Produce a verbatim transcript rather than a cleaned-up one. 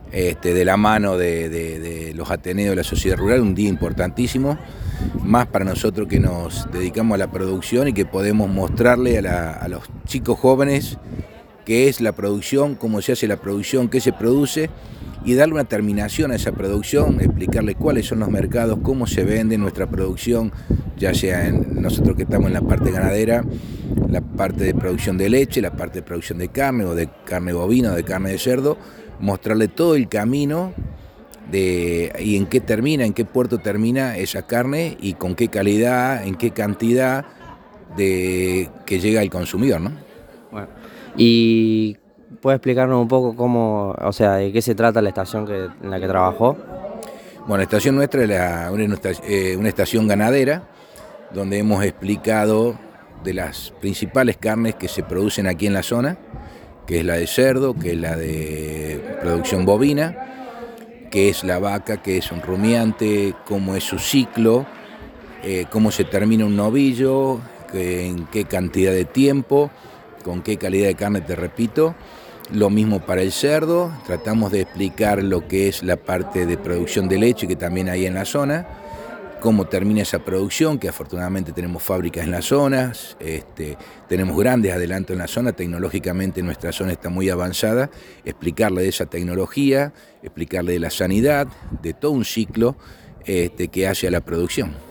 este, de la mano de, de, de los ateneos de la sociedad rural, un día importantísimo, más para nosotros que nos dedicamos a la producción y que podemos mostrarle a, la, a los chicos jóvenes qué es la producción, cómo se hace la producción, qué se produce, y darle una terminación a esa producción, explicarles cuáles son los mercados, cómo se vende nuestra producción, ya sea en nosotros que estamos en la parte ganadera, la parte de producción de leche, la parte de producción de carne, o de carne bovina, o de carne de cerdo, mostrarle todo el camino de y en qué termina, en qué puerto termina esa carne y con qué calidad, en qué cantidad de que llega al consumidor, ¿no? Bueno, y puede explicarnos un poco cómo, o sea, de qué se trata la estación que, en la que trabajó. Bueno, la estación nuestra es la, una, eh, una estación ganadera, donde hemos explicado de las principales carnes que se producen aquí en la zona, que es la de cerdo, que es la de producción bovina, que es la vaca, que es un rumiante, cómo es su ciclo, eh, cómo se termina un novillo, que, en qué cantidad de tiempo, con qué calidad de carne, te repito. Lo mismo para el cerdo, tratamos de explicar lo que es la parte de producción de leche que también hay en la zona, cómo termina esa producción, que afortunadamente tenemos fábricas en las zonas, este, tenemos grandes adelantos en la zona, tecnológicamente nuestra zona está muy avanzada, explicarle de esa tecnología, explicarle de la sanidad, de todo un ciclo este, que hace a la producción.